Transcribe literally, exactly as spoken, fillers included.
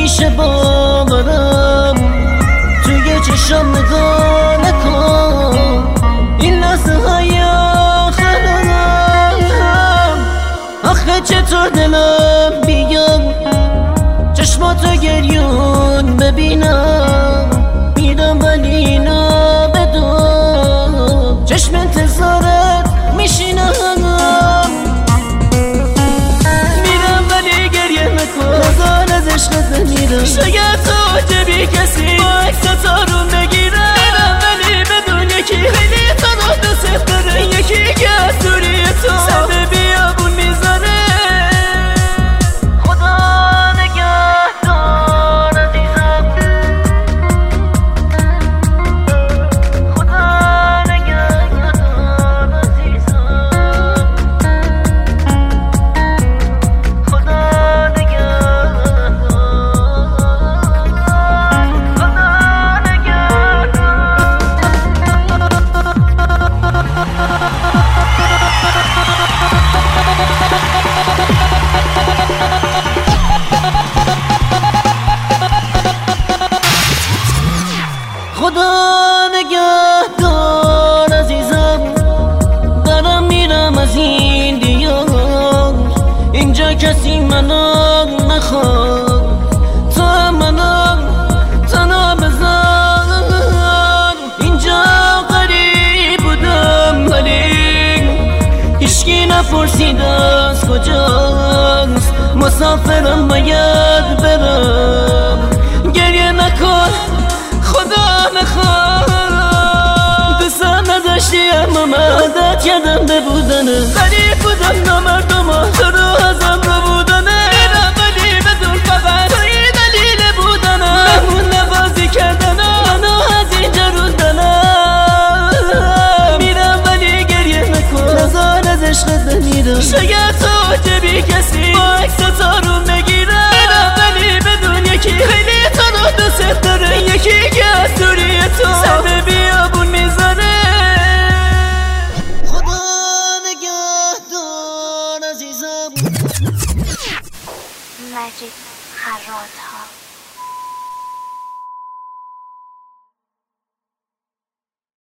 نمیشه باورم توی چشم نگاه نکن این لحظه های آخرم آخه چطور دلم بیام چشماتو گریون ببینم میرم ولی نابدم چشم انتظارت میشینم میرم ولی گریه نکن نزار از عشقت بمیرم شاید تو عجبی کسی با عکستا رو بگیرم میرم ولی بدون یکی خیلی تو رو دوست داره یکی که از دوری تو سر بیابون میذاره خدا نگهدار عزیزم دارم میرم از این دیار اینجا کسی منو نخواد تو منو تنها بذار اینجا غریب بودم ولی هیچکی نپرسید از کجاست مسافرم باید برم گریه نکن خدا نخواد دوستم نداشتی اما من عادت کردم به بودنه غریب بودم نامردم تو رو ازم رو بودنه میرم ولی بدون فقط توی دلیل بودنه مهمون نوازی کردنه منو از اینجا روندنه میرم ولی گریه نکن نزار از عشقت بمیرم شاید تو عجبی کسی با عکستا رو